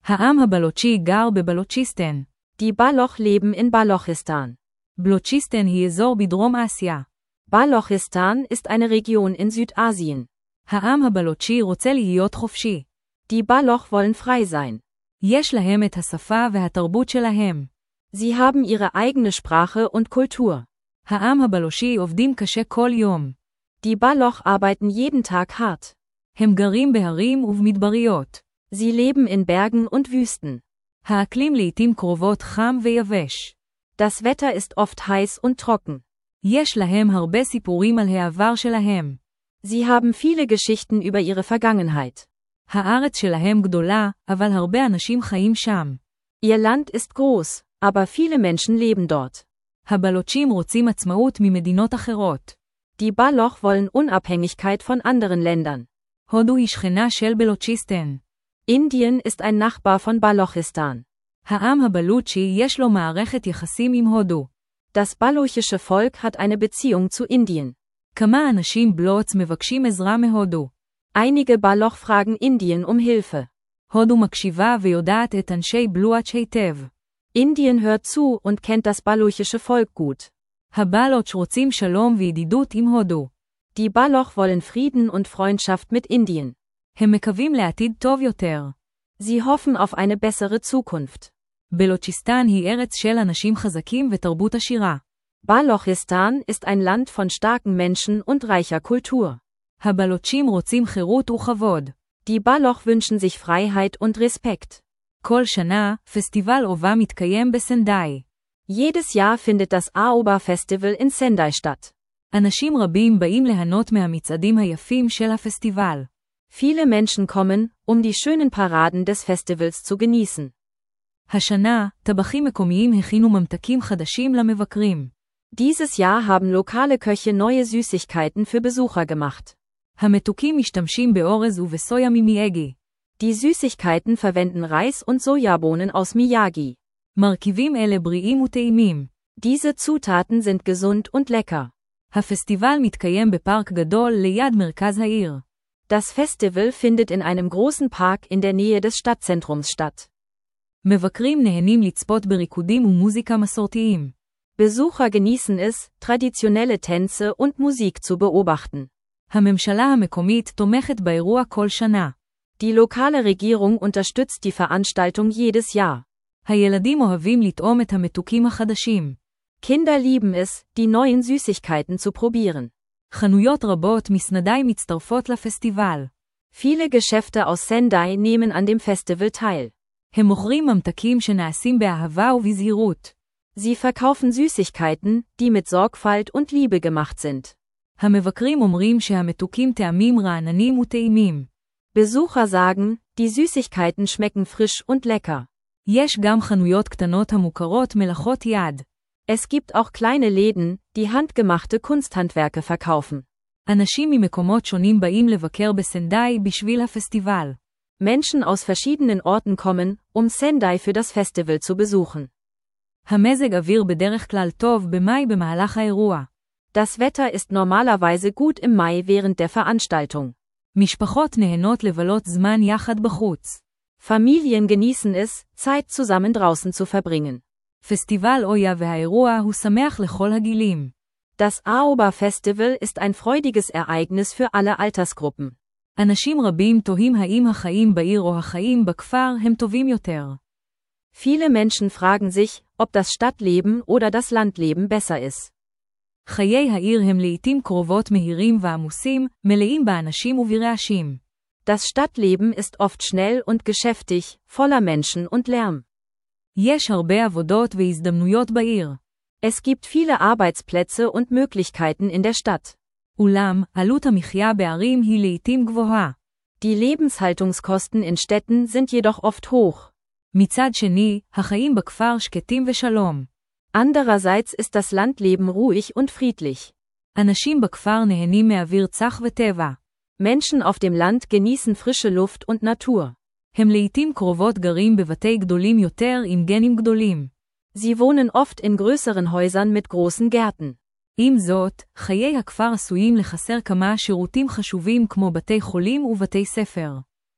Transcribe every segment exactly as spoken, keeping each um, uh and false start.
העם הבלוצ'י גר בבלוצ'יסטן. Die Baloch leben in Balochistan. בלוצ'יסטן היא אזור בדרום אסיה. Balochistan ist eine Region in Südasien. העם הבלוצ'י רוצה להיות חופשי. Die Baloch wollen frei sein. יש להם את השפה והתרבות שלהם. Sie haben ihre eigene Sprache und Kultur. העם הבלוצ'י עובדים קשה כל יום. Die Baloch arbeiten jeden Tag hart. הם גרים בהרים ובמדבריות. Sie leben in Bergen und Wüsten. האקלים לעתים קרובות חם ויבש. Das Wetter ist oft heiß und trocken. יש להם הרבה סיפורים על העבר שלהם. Sie haben viele Geschichten über ihre Vergangenheit. הארץ שלהם גדולה, אבל הרבה אנשים חיים שם. Ihr Land ist groß, aber viele Menschen leben dort. הבלוצ'ים רוצים עצמאות ממדינות אחרות. Die Baloch wollen Unabhängigkeit von anderen Ländern. הודו היא שכנה של בלוצ'יסטן. Indien ist ein Nachbar von Balochistan. העם הבלוצ'י יש לו מערכת יחסים עם הודו. Das balochische Volk hat eine Beziehung zu Indien. כמה אנשים בלוץ מבקשים עזרה מהודו. Einige Baloch fragen Indien um Hilfe. הודו מקשיבה ויודעת את אנשי בלואץ' היטב. Indien hört zu und kennt das balochische Volk gut. הבלוץ' רוצים שלום וידידות עם הודו. Die Baloch wollen Frieden und Freundschaft mit Indien. הם מקווים לעתיד טוב יותר. Sie hoffen auf eine bessere Zukunft. בלוצ'יסטן היא ארץ של אנשים חזקים ותרבות עשירה. Balochistan ist ein Land von starken Menschen und reicher Kultur. הבלוצ'ים רוצים חירות וכבוד. Die Baloch wünschen sich Freiheit und Respekt. כל שנה, פסטיבל אובה מתקיים בסנדאי. Jedes Jahr findet das Aoba Festival in Sendai statt. אנשים רבים באים ליהנות מהמצעדים היפים של הפסטיבל. Viele Menschen kommen, um die schönen Paraden des Festivals zu genießen. השנה, טבחים מקומיים הכינו ממתקים חדשים למבקרים. Dieses Jahr haben lokale Köche neue Süßigkeiten für Besucher gemacht. המתוקים משתמשים באורז ובסויה ממייגי. Die Süßigkeiten verwenden Reis und Sojabohnen aus Miyagi. מרכיבים אלה בריאים וטעימים. Diese Zutaten sind gesund und lecker. הפסטיבל מתקיים בפארק גדול ליד מרכז העיר. Das Festival findet in einem großen Park in der Nähe des Stadtzentrums statt. מבקרים נהנים לצפות בריקודים ומוזיקה מסורתיים. Besucher genießen es, traditionelle Tänze und Musik zu beobachten. הממשלה המקומית תומכת באירוע כל שנה. Die lokale Regierung unterstützt die Veranstaltung jedes Jahr. הילדים אוהבים לטעום את המתוקים החדשים. Kinder lieben es, die neuen Süßigkeiten zu probieren. חנויות רבות מסנדאי מצטרפות לפסטיבל. Viele Geschäfte aus Sendai nehmen an dem Festival teil. הם מוכרים ממתקים שנעשים באהבה ובזהירות. Sie verkaufen Süßigkeiten, die mit Sorgfalt und Liebe gemacht sind. המבקרים אומרים שהמתוקים טעמים רעננים וטעימים. Besucher sagen, die Süßigkeiten schmecken frisch und lecker. יש גם חנויות קטנות המוכרות מלאכות יד. Es gibt auch kleine Läden, die handgemachte Kunsthandwerke verkaufen. אנשים ממקומות שונים באים לבקר בסנדאי בשביל הפסטיבל. Menschen aus verschiedenen Orten kommen, um Sendai für das Festival zu besuchen. המזג אוויר בדרך כלל טוב במאי במהלך האירוע. Das Wetter ist normalerweise gut im Mai während der Veranstaltung. משפחות נהנות לבלות זמן יחד בחוץ. Familien genießen es, Zeit zusammen draußen zu verbringen. פסטיבל אויה והאירוע הוא שמח לכל הגילים. Das Aoba Festival ist ein freudiges Ereignis für alle Altersgruppen. אנשים רבים תוהים האם החיים בעיר או החיים בכפר הם טובים יותר. Viele Menschen fragen sich, ob das Stadtleben oder das Landleben besser ist. חיי העיר הם לעתים קרובות מהירים ועמוסים, מלאים באנשים וברעשים. Das Stadtleben ist oft schnell und geschäftig, voller Menschen und Lärm. יש הרבה עבודות והזדמנויות בעיר. Es gibt viele Arbeitsplätze und Möglichkeiten in der Stadt. אולם, עלות המחיה בערים היא לעתים גבוהה. Die Lebenshaltungskosten in Städten sind jedoch oft hoch. מצד שני, החיים בכפר שקטים ושלום. Andererseits ist das Landleben ruhig und friedlich. אנשים בכפר נהנים מאוויר צח וטבע. Menschen auf dem Land genießen frische Luft und Natur. הם לעתים קרובות גרים בבתי גדולים יותר עם גנים גדולים. Sie wohnen oft in größeren Häusern mit großen Gärten. עם זאת, חיי הכפר עשויים לחסר כמה שירותים חשובים כמו בתי חולים ובתי ספר.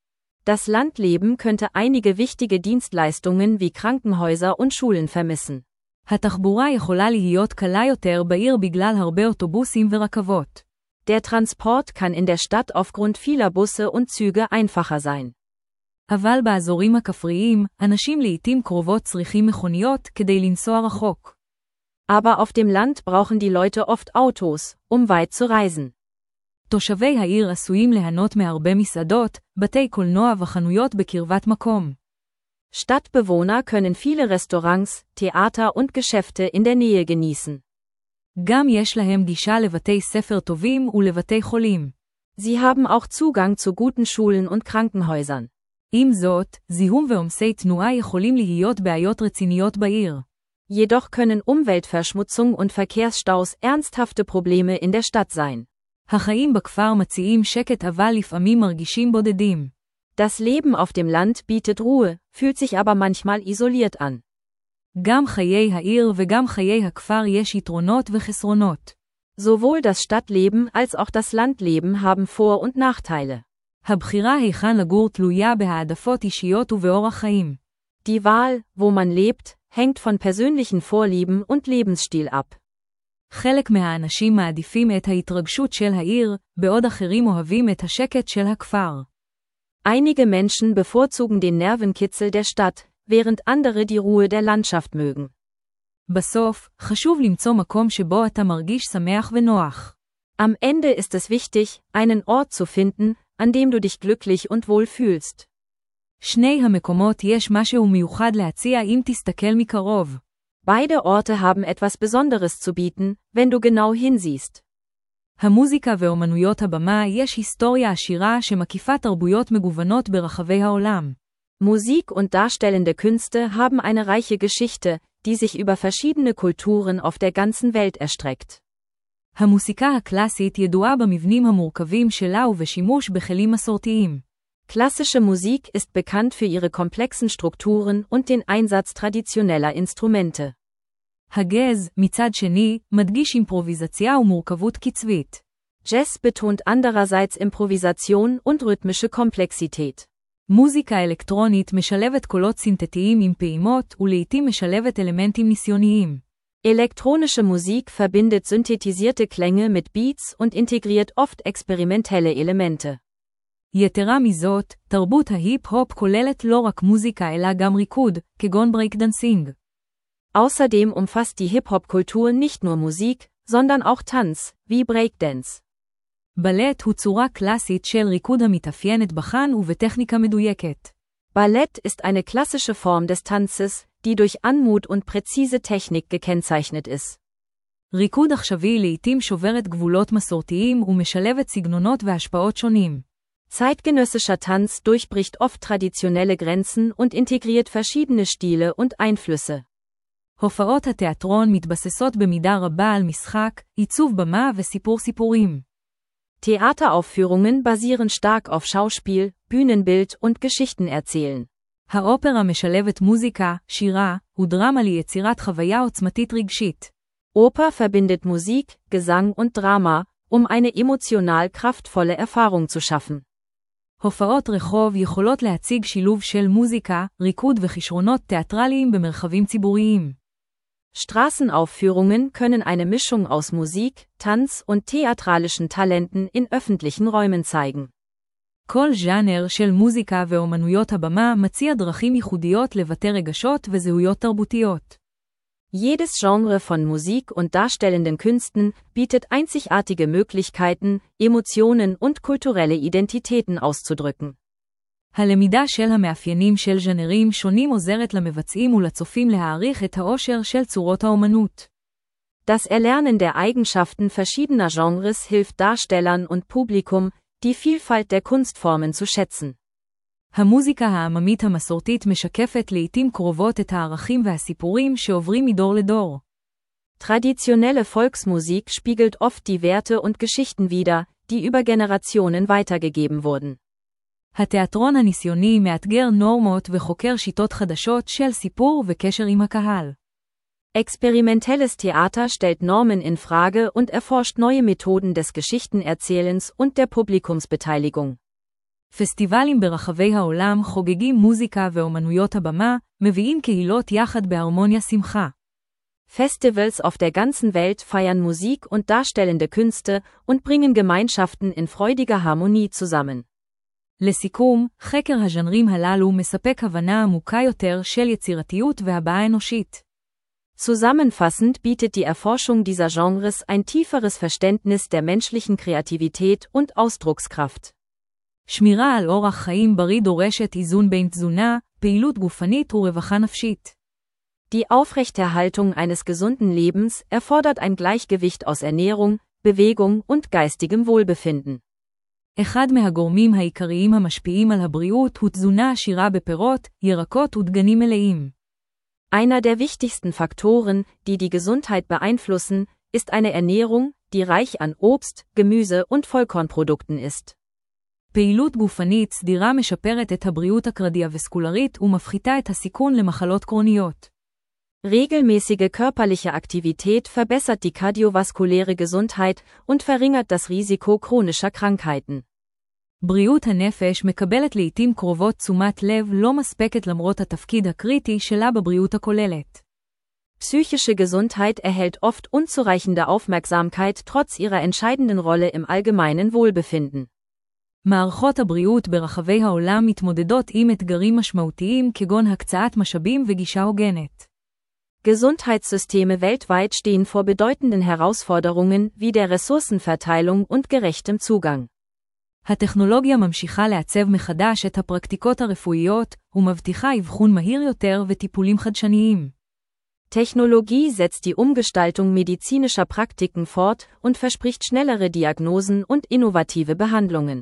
Das Landleben könnte einige wichtige Dienstleistungen wie Krankenhäuser und Schulen vermissen. התחבורה יכולה להיות קלה יותר בעיר בגלל הרבה אוטובוסים ורכבות. Der Transport kann in der Stadt aufgrund vieler Busse und Züge einfacher sein. אבל באזורים הכפריים, אנשים לעתים קרובות צריכים מכוניות כדי לנסוע רחוק. Aber auf dem Land brauchen die Leute oft Autos, um weit zu reisen. תושבי העיר עשויים ליהנות מהרבה מסעדות, בתי קולנוע וחנויות בקרבת מקום. Stadtbewohner können viele Restaurants, Theater und Geschäfte in der Nähe genießen. גם יש להם גישה לבתי ספר טובים ולבתי חולים. Sie haben auch Zugang zu guten Schulen und Krankenhäusern. עם זאת, זיהום ועומסי תנועה יכולים להיות בעיות רציניות בעיר. Jedoch können Umweltverschmutzung und Verkehrsstaus ernsthafte Probleme in der Stadt sein. החיים בכפר מציעים שקט אבל לפעמים מרגישים בודדים. Das Leben auf dem Land bietet Ruhe, fühlt sich aber manchmal isoliert an. גם חיי העיר וגם חיי הכפר יש יתרונות וחסרונות. Sowohl das Stadtleben als auch das Landleben haben Vor- und Nachteile. הבחירה היכן לגור תלויה בהעדפות אישיות ובאורח חיים. Die Wahl, wo man lebt, hängt von persönlichen Vorlieben und Lebensstil ab. חלק מהאנשים מעדיפים את ההתרגשות של העיר, בעוד אחרים אוהבים את השקט של הכפר. Einige Menschen bevorzugen den Nervenkitzel der Stadt, während andere die Ruhe der Landschaft mögen. בסוף, חשוב למצוא מקום שבו אתה מרגיש שמח ונוח. Am Ende ist es wichtig, einen Ort zu finden, an dem du dich glücklich und wohl fühlst. שני המקומות יש משהו מיוחד להציע אם תסתכל מקרוב. Beide Orte haben etwas Besonderes zu bieten, wenn du genau hinsiehst. המוזיקה ואומנויות הבמה יש היסטוריה עשירה שמקיפה תרבויות מגוונות ברחבי העולם. Musik und darstellende Künste haben eine reiche Geschichte, die sich über verschiedene Kulturen auf der ganzen Welt erstreckt. המוסיקה הקלאסית ידועה במבנים המורכבים שלה ובשימוש בכלים מסורתיים. Klassische Musik ist bekannt für ihre komplexen Strukturen und den Einsatz traditioneller Instrumente. הגז, מצד שני, מדגיש אימפרוביזציה ומורכבות קצבית. Jazz betont andererseits Improvisation und rhythmische Komplexität. מוזיקה אלקטרונית משלבת קולות סינתטיים עם פעימות ולעיתים משלבת אלמנטים ניסיוניים. Elektronische Musik verbindet synthetisierte Klänge mit Beats und integriert oft experimentelle Elemente. יתרה מזאת, תרבות ההיפ-הופ כוללת לא רק מוזיקה אלא גם ריקוד, כגון ברייקדנסינג. Außerdem umfasst die Hip-Hop-Kultur nicht nur Musik, sondern auch Tanz, wie Breakdance. בלט הוא צורה קלאסית של ריקוד המתאפיינת בחן ובטכניקה מדויקת. Ballett ist eine klassische Form des Tanzes, die durch Anmut und präzise Technik gekennzeichnet ist. ריקוד עכשווי לעתים שוברת גבולות מסורתיים ומשלבת סגנונות והשפעות שונים. Zeitgenössischer Tanz durchbricht oft traditionelle Grenzen und integriert verschiedene Stile und Einflüsse. הופעות התיאטרון מתבססות במידה רבה על משחק, עיצוב במה וסיפור סיפורים. Theateraufführungen basieren stark auf Schauspiel, Bühnenbild und Geschichten erzählen. האופרה משלבת מוזיקה, שירה ודרמה ליצירת חוויה עוצמתית רגשית. Oper verbindet Musik, Gesang und Drama, um eine emotional kraftvolle Erfahrung zu schaffen. הופעות רחוב יכולות להציג שילוב של מוזיקה, ריקוד וכישרונות תיאטרליים במרחבים ציבוריים. Straßenaufführungen können eine Mischung aus Musik, Tanz und theatralischen Talenten in öffentlichen Räumen zeigen. כל ז'אנר של מוזיקה ואומנויות הבמה מציע דרכים ייחודיות לבטא רגשות וזהויות תרבותיות. Jedes Genre von Musik und darstellenden Künsten bietet einzigartige Möglichkeiten, Emotionen und kulturelle Identitäten auszudrücken. הלמידה של המאפיינים של ז'אנרים שונים עוזרת למבצעים ולצופים להעריך את העושר של צורות האומנות. Das Erlernen der Eigenschaften verschiedener Genres hilft Darstellern und Publikum, die Vielfalt der Kunstformen zu schätzen. המוזיקה העממית המסורתית משקפת לעתים קרובות את הערכים והסיפורים שעוברים מדור לדור. Traditionelle Volksmusik spiegelt oft die Werte und Geschichten wider, die über Generationen weitergegeben wurden. התיאטרון הניסיוני מאתגר נורמות וחוקר שיטות חדשות של סיפור וקשר עם הקהל. Experimentelles Theater stellt Normen in Frage und erforscht neue Methoden des Geschichtenerzählens und der Publikumsbeteiligung. פסטיבלים ברחבי העולם חוגגים מוזיקה ואומנויות הבמה, מביאים קהילות יחד בהרמוניה שמחה. Festivals auf der ganzen Welt feiern Musik und darstellende Künste und bringen Gemeinschaften in freudiger Harmonie zusammen. לסיכום, חקר הז'אנרים הללו מספק הבנה עמוקה יותר של יצירתיות והבעה אנושית. Zusammenfassend bietet die Erforschung dieser Genres ein tieferes Verständnis der menschlichen Kreativität und Ausdruckskraft. שמירה על אורח חיים בריא דורשת איזון בין תזונה, פעילות גופנית ורווחה נפשית. Die Aufrechterhaltung eines gesunden Lebens erfordert ein Gleichgewicht aus Ernährung, Bewegung und geistigem Wohlbefinden. אחד מהגורמים העיקריים המשפיעים על הבריאות הוא תזונה עשירה בפירות, ירקות ודגנים מלאים. Einer der wichtigsten Faktoren, die die Gesundheit beeinflussen, ist eine Ernährung, die reich an Obst, Gemüse und Vollkornprodukten ist. פעילות גופנית סדירה משפרת את הבריאות הקרדיווסקולרית ומפחיתה את הסיכון למחלות קרוניות. Regelmäßige körperliche Aktivität verbessert die kardiovaskuläre Gesundheit und verringert das Risiko chronischer Krankheiten. בריאות הנפש מקבלת לעתים קרובות תשומת לב לא מספקת למרות התפקיד הקריטי שלה בבריאות הכוללת. Psychische Gesundheit erhält oft unzureichende Aufmerksamkeit trotz ihrer entscheidenden Rolle im allgemeinen Wohlbefinden. מערכות הבריאות ברחבי העולם מתמודדות עם אתגרים משמעותיים כגון הקצאת משאבים וגישה הוגנת. Gesundheitssysteme weltweit stehen vor bedeutenden Herausforderungen wie der Ressourcenverteilung und gerechtem Zugang. הטכנולוגיה ממשיכה לעצב מחדש את הפרקטיקות הרפואיות ומבטיחה אבחון מהיר יותר וטיפולים חדשניים. Technologie setzt die Umgestaltung medizinischer Praktiken fort und verspricht schnellere Diagnosen und innovative Behandlungen.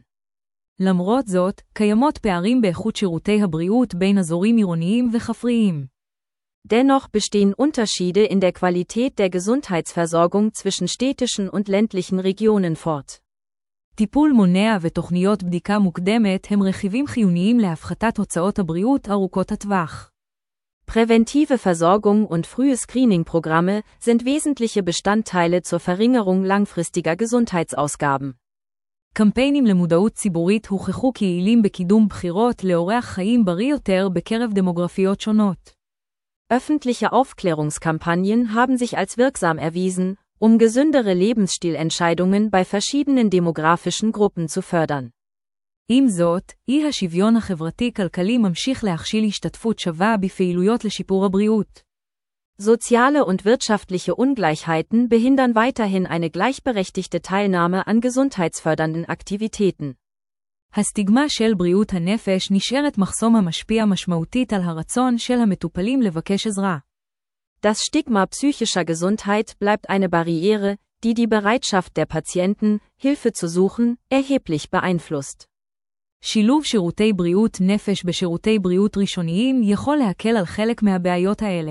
למרות זאת, קיימות פערים באיכות שירותי הבריאות בין אזורים עירוניים וכפריים. Dennoch bestehen Unterschiede in der Qualität der Gesundheitsversorgung zwischen städtischen und ländlichen Regionen fort. טיפול מונע ותוכניות בדיקה מוקדמת הם רכיבים חיוניים להפחתת הוצאות הבריאות ארוכות הטווח. Präventive Versorgung und frühe Screening-Programme sind wesentliche Bestandteile zur Verringerung langfristiger Gesundheitsausgaben. קמפיינים למודעות ציבורית הוכחו כיעילים בקידום בחירות לאורח חיים בריא יותר בקרב דמוגרפיות שונות. Öffentliche Aufklärungskampagnen haben sich als wirksam erwiesen, um gesündere Lebensstilentscheidungen bei verschiedenen demografischen Gruppen zu fördern. עם זאת, אי השוויון החברתי-כלכלי ממשיך להכשיל השתתפות שווה בפעילויות לשיפור הבריאות. Soziale und wirtschaftliche Ungleichheiten behindern weiterhin eine gleichberechtigte Teilnahme an gesundheitsfördernden Aktivitäten. הסטיגמה של בריאות הנפש נשארת מחסום המשפיע משמעותית על הרצון של המטופלים לבקש עזרה. Das Stigma psychischer Gesundheit bleibt eine Barriere, die die Bereitschaft der Patienten, Hilfe zu suchen, erheblich beeinflusst. שילוב שירותי בריאות נפש בשירותי בריאות ראשוניים יכול להקל על חלק מהבעיות האלה.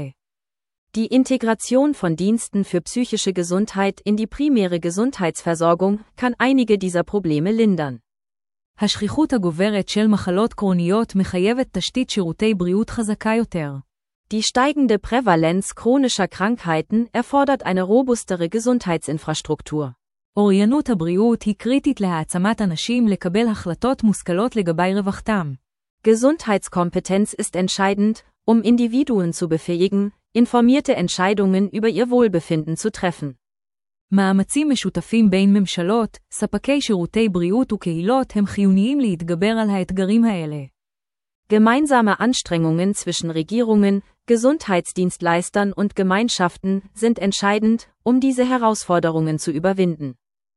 Die Integration von Diensten für psychische Gesundheit in die primäre Gesundheitsversorgung kann einige dieser Probleme lindern. השכיחות הגוברת של מחלות קרוניות מחייבת תשתית שירותי בריאות חזקה יותר. Die steigende Prävalenz chronischer Krankheiten erfordert eine robustere Gesundheitsinfrastruktur. אוריינות הבריאות היא קריטית להעצמת אנשים לקבל החלטות מושכלות לגבי רווחתם. Gesundheitskompetenz ist entscheidend, um Individuen zu befähigen, informierte Entscheidungen über ihr Wohlbefinden zu treffen. מאמצים משותפים בין ממשלות, ספקי שירותי בריאות וקהילות הם חיוניים להתגבר על האתגרים האלה. Gemeinsame Anstrengungen zwischen Regierungen, Gesundheitsdienstleistern und Gemeinschaften sind entscheidend, um diese Herausforderungen zu überwinden.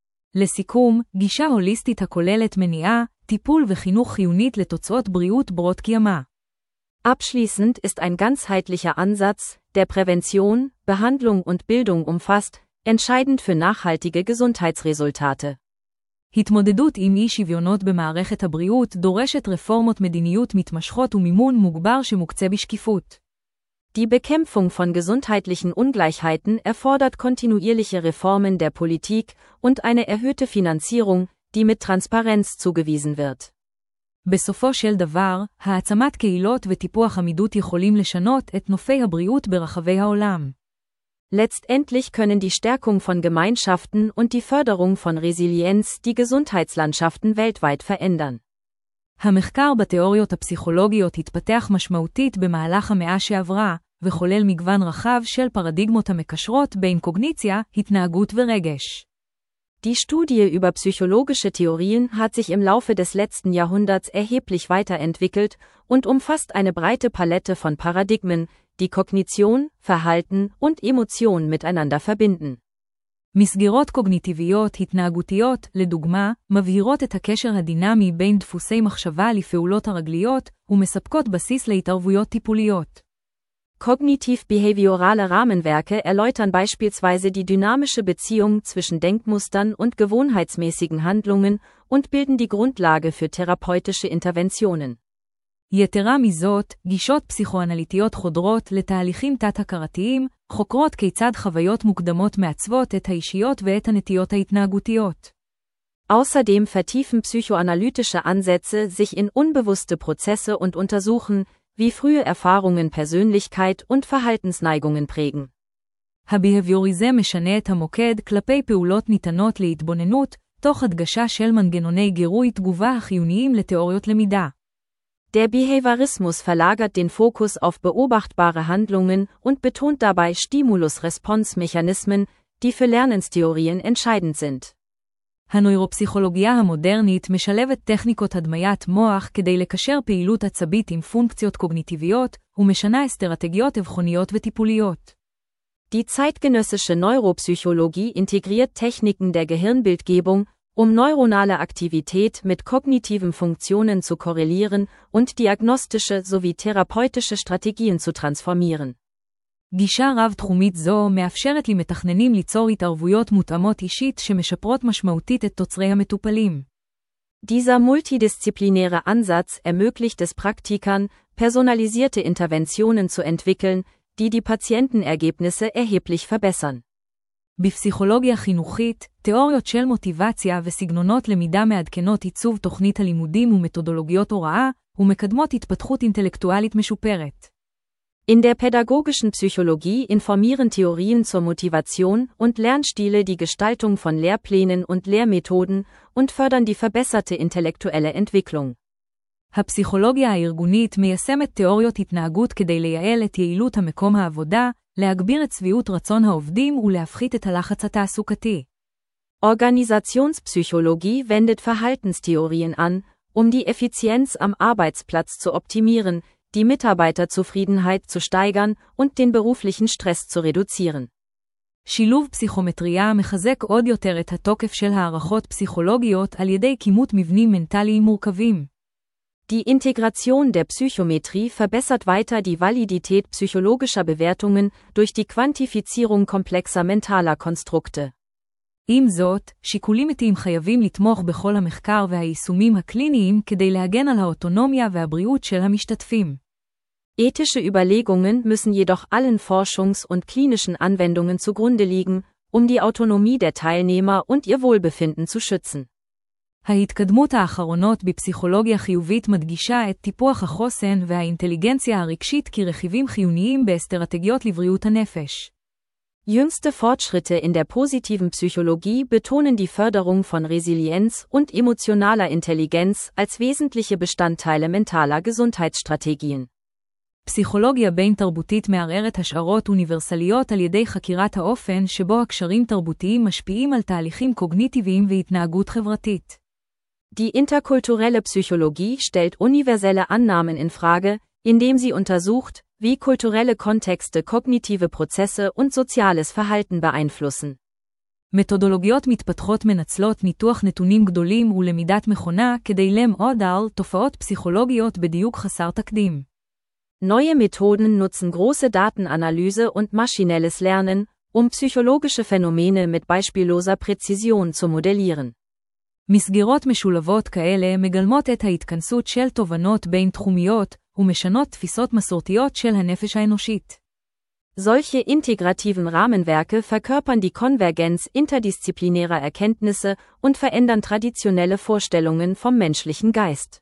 לסיכום, גישה הוליסטית הכוללת מניעה, טיפול וחינוך חיונית לתוצאות בריאות ברות קיימא. Abschließend ist ein ganzheitlicher Ansatz, der Prävention, Behandlung und Bildung umfasst, entscheidend für nachhaltige Gesundheitsresultate. התמודדות עם אי שוויונות במערכת הבריאות דורשת רפורמות מדיניות מתמשכות ומימון מוגבר שמוקצה בשקיפות. Die Bekämpfung von gesundheitlichen Ungleichheiten erfordert kontinuierliche Reformen der Politik und eine erhöhte Finanzierung, die mit Transparenz zugewiesen wird. בסופו של דבר, העצמת קהילות וטיפוח עמידות יכולים לשנות את נופי הבריאות ברחבי העולם. Letztendlich können die Stärkung von Gemeinschaften und die Förderung von Resilienz die Gesundheitslandschaften weltweit verändern. המחקר בתיאוריות הפסיכולוגיות התפתח משמעותית במהלך המאה שעברה, וכולל מגוון רחב של פרדיגמות המקשרות בין קוגניציה, התנהגות ורגש. Die Studie über psychologische Theorien hat sich im Laufe des letzten Jahrhunderts erheblich weiterentwickelt und umfasst eine breite Palette von Paradigmen, die Kognition, Verhalten und Emotion miteinander verbinden. מסגרות קוגניטיביות התנהגותיות, לדוגמה, מבהירות את הקשר הדינמי בין דפוסי מחשבה לפעולות הרגליות ומספקות בסיס להתערבויות טיפוליות. Kognitiv-behaviorale Rahmenwerke erläutern beispielsweise die dynamische Beziehung zwischen Denkmustern und gewohnheitsmäßigen Handlungen und bilden die Grundlage für therapeutische Interventionen. יתרה מזאת, גישות פסיכואנליטיות חודרות לתהליכים תת-הכרתיים, חוקרות כיצד חוויות מוקדמות מעצבות את האישיות ואת הנטיות ההתנהגותיות. Außerdem vertiefen psychoanalytische Ansätze sich in unbewusste Prozesse und untersuchen, wie frühe Erfahrungen Persönlichkeit und Verhaltensneigungen prägen. הביהביוריזם משנה את המוקד כלפי פעולות ניתנות להתבוננות, תוך הדגשה של מנגנוני גירוי תגובה החיוניים לתיאוריות למידה. Der Behaviorismus verlagert den Fokus auf beobachtbare Handlungen und betont dabei Stimulus-Response-Mechanismen, die für Lernenstheorien entscheidend sind. הנוירופסיכולוגיה המודרנית משלבת טכניקות הדמיית מוח כדי לקשר פעילות עצבית עם פונקציות קוגניטיביות, ומשנה אסטרטגיות אבחוניות וטיפוליות. Die zeitgenössische Neuropsychologie integriert Techniken der Gehirnbildgebung, um neuronale Aktivität mit kognitiven Funktionen zu korrelieren und diagnostische sowie therapeutische Strategien zu transformieren. גישה רב-תחומית זו מאפשרת למתכננים ליצור התערבויות מותאמות אישית שמשפרות משמעותית את תוצרי המטופלים. Dieser multidisziplinäre Ansatz ermöglicht es Praktikern, personalisierte Interventionen zu entwickeln, die die Patientenergebnisse erheblich verbessern. בפסיכולוגיה חינוכית, תיאוריות של מוטיבציה וסגנונות למידה מעדכנות עיצוב תוכנית הלימודים ומתודולוגיות הוראה, ומקדמות התפתחות אינטלקטואלית משופרת. In der pädagogischen Psychologie informieren Theorien zur Motivation und Lernstile die Gestaltung von Lehrplänen und Lehrmethoden und fördern die verbesserte intellektuelle Entwicklung. הפסיכולוגיה הארגונית מיישמת תיאוריות התנהגות כדי לייעל את יעילות המקום העבודה, להגביר את שביעות רצון העובדים ולהפחית את הלחץ התעסוקתי. Organisationspsychologie wendet Verhaltenstheorien an, um die Effizienz am Arbeitsplatz zu optimieren, die Mitarbeiterzufriedenheit zu steigern und den beruflichen Stress zu reduzieren. שילוב פסיכומטריה מחזק עוד יותר את התוקף של הערכות פסיכולוגיות על ידי כימות מבנים מנטליים מורכבים. Die Integration der Psychometrie verbessert weiter die Validität psychologischer Bewertungen durch die Quantifizierung komplexer mentaler Konstrukte. עם זאת, שיקולים אתיים חייבים לתמוך בכל המחקר והיישומים הקליניים כדי להגן על האוטונומיה והבריאות של המשתתפים. Ethische Überlegungen müssen jedoch allen Forschungs- und klinischen Anwendungen zugrunde liegen, um die Autonomie der Teilnehmer und ihr Wohlbefinden zu schützen. ההתקדמות האחרונות בפסיכולוגיה חיובית מדגישה את טיפוח החוסן והאינטליגנציה הרגשית כרכיבים חיוניים באסטרטגיות לבריאות הנפש. Jüngste Fortschritte in der positiven Psychologie betonen die Förderung von Resilienz und emotionaler Intelligenz als wesentliche Bestandteile mentaler Gesundheitsstrategien. פסיכולוגיה בין תרבותית מערערת השערות אוניברסליות על ידי חקירת האופן שבו הקשרים תרבותיים משפיעים על תהליכים קוגניטיביים והתנהגות חברתית. Die interkulturelle Psychologie stellt universelle Annahmen in Frage, indem sie untersucht, wie kulturelle Kontexte kognitive Prozesse und soziales Verhalten beeinflussen. מתודולוגיות מתפתחות מנצלות ניתוח נתונים גדולים ולמידת מכונה כדי למעוד על תופעות פסיכולוגיות בדיוק חסר תקדים. Neue Methoden nutzen große Datenanalyse und maschinelles Lernen, um psychologische Phänomene mit beispielloser Präzision zu modellieren. מסגרות משולבות כאלה מגלמות את ההתכנסות של תובנות בין תחומיות ומשנות תפיסות מסורתיות של הנפש האנושית. Solche integrativen Rahmenwerke verkörpern die Konvergenz interdisziplinärer Erkenntnisse und verändern traditionelle Vorstellungen vom menschlichen Geist.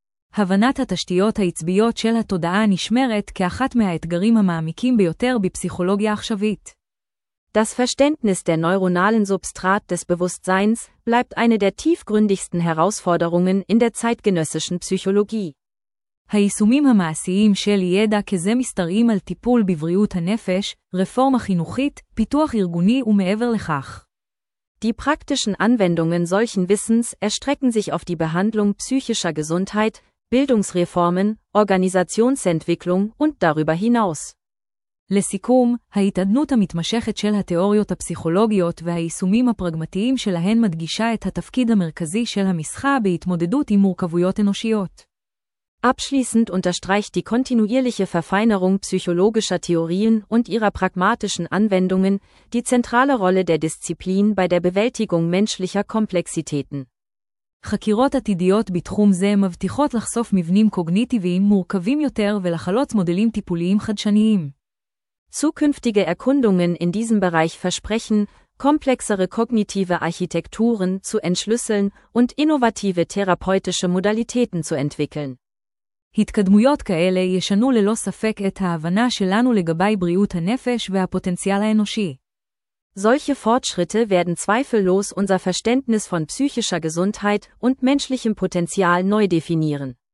הבנת התשתיות העצביות של התודעה נשמרת כאחת מהאתגרים המעמיקים ביותר בפסיכולוגיה עכשווית. Das Verständnis der neuronalen Substrat des Bewusstseins bleibt eine der tiefgründigsten Herausforderungen in der zeitgenössischen Psychologie. היישומים המעשיים של ידע כזה משתרעים על טיפול בבריאות הנפש, רפורמה חינוכית, פיתוח ארגוני ומעבר לכך. Die praktischen Anwendungen solchen Wissens erstrecken sich auf die Behandlung psychischer Gesundheit, Bildungsreformen, Organisationsentwicklung und darüber hinaus. לסיכום, ההתעדנות המתמשכת של התיאוריות הפסיכולוגיות והיישומים הפרגמטיים שלהן מדגישה את התפקיד המרכזי של המשחה בהתמודדות עם מורכבויות אנושיות. Abschließend unterstreicht die kontinuierliche Verfeinerung psychologischer Theorien und ihrer pragmatischen Anwendungen die zentrale Rolle der Disziplin bei der Bewältigung menschlicher Komplexitäten. חקירות עתידיות בתחום זה מבטיחות לחשוף מבנים קוגניטיביים מורכבים יותר ולחלוץ מודלים טיפוליים חדשניים. Zukünftige Erkundungen in diesem Bereich versprechen, komplexere kognitive Architekturen zu entschlüsseln und innovative therapeutische Modalitäten zu entwickeln. התקדמויות כאלה ישנו ללא ספק את ההבנה שלנו לגבי בריאות הנפש והפוטנציאל האנושי. Solche Fortschritte werden zweifellos unser Verständnis von psychischer Gesundheit und menschlichem Potenzial neu definieren.